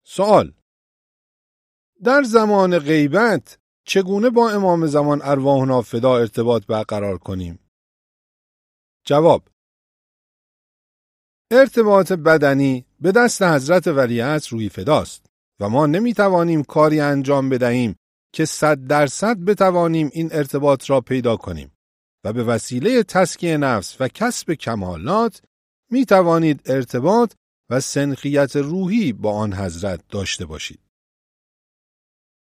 سوال: در زمان غیبت چگونه با امام زمان ارواحنا فدا ارتباط برقرار کنیم؟ جواب: ارتباط بدنی به دست حضرت ولیعصر روحی فداست و ما نمیتوانیم کاری انجام بدهیم که 100% بتوانیم این ارتباط را پیدا کنیم و به وسیله تزکیه نفس و کسب کمالات میتوانید ارتباط و سنخیت روحی با آن حضرت داشته باشید.